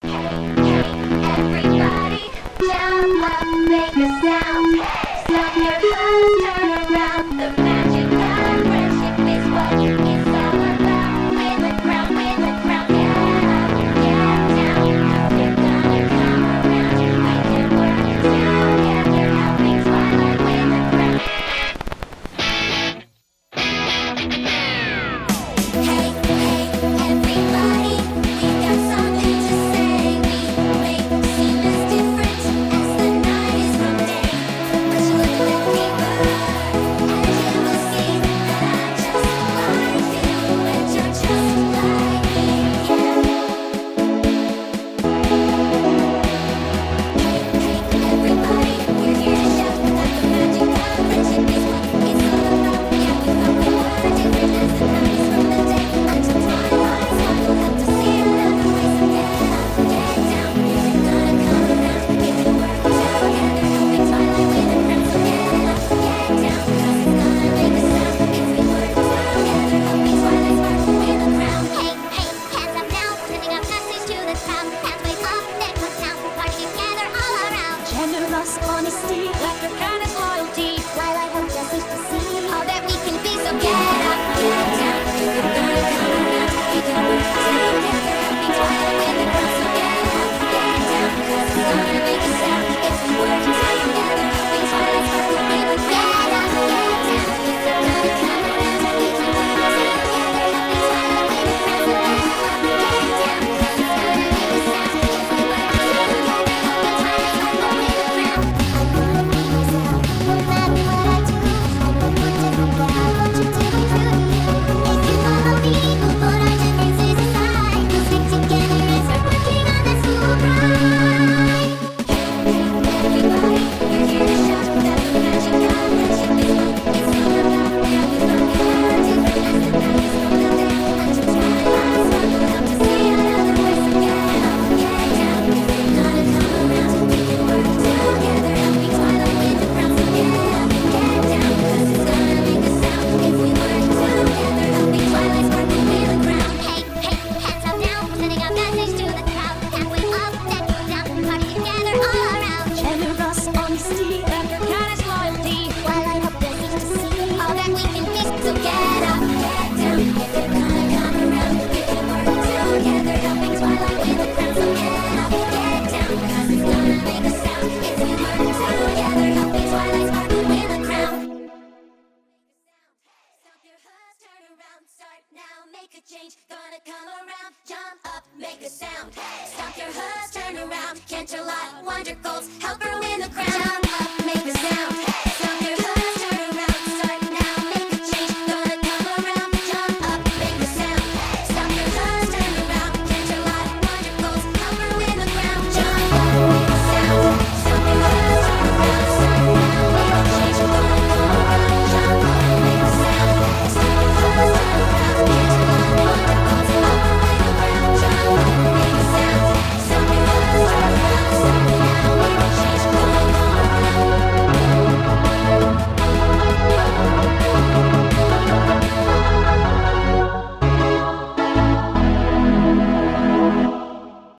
Everybody, jump up, make a sound. Stop your hearts, turn around. The magic of friendship is what it's all about. Win the crown, get up, get down. You're gonna come around. We can work together, helping Twilight win the crown. Hey, hey, everybody, we got something to say. We may seem as different as the night is from day, but you look a little deeper, and you will see that I'm just like you, and you're just like me. Hey, hey, everybody, we're here to shout that the magic of friendship is what it's all about. Yeah, we thought we were different as the night is from the day, until twilight's up, we'll have to see another way. So get up, get down, you're gonna come around. We can work together, helping Twilight win the crown. So get up, get down, 'cause it's gonna make a sound if we work together, helping Twilight Sparkle win the crown. Hey, hey, hands up now, sending a message to the crowd. Hands way up, neck up down, party together all around. Generous honesty, laughter, kindness, loyalty. Twilight helps us to see all that we can be. So get up, get down, you're gonna come around. We can work together, helping Twilight win the crown. So get up, get down, 'cause it's gonna make a sound if we work together, helping Twilight Sparkle win the crown. Get up, get down, you're gonna come around. We can work together, helping Twilight win the crown. So get up, get down, 'cause it's gonna make a sound if we work together, helping Twilight Sparkle win the crown. I wanna be myself, no matter what I do. I know you're different, but I want you to be true to you. If you follow me, we'll put our differences aside. We'll stick together and start working on that school pride. Everybody, we're here to shout that the magic of friendship is what it's all about. Yeah, we thought we were different as the night is from the day, until twilight's up, we'll have to see another way. So get up, get down, you're gonna come around. We can work together, helping Twilight win the crown. So get up, get down, 'cause it's gonna make a sound if we work together, helping Twilight Sparkle win the crown. Hey, hey, hands up now, sending a message to the crowd. Halfway up, neck down, party together all around. Generous honesty, laughter, kindness, loyalty. Twilight helps us each to see all that we can be. So get up, get down, you're gonna come around. We can work together, helping Twilight win the crown. So get up, get down, 'cause it's gonna make a sound if we work together, helping Twilight Sparkle win the crown. Stop your hearts, turn around, start now, make a change, gonna come around, jump up, make a sound. Stop your hearts, turn around, Canterlot, Wonder Colts, help her win the crown. Jump up, make a sound.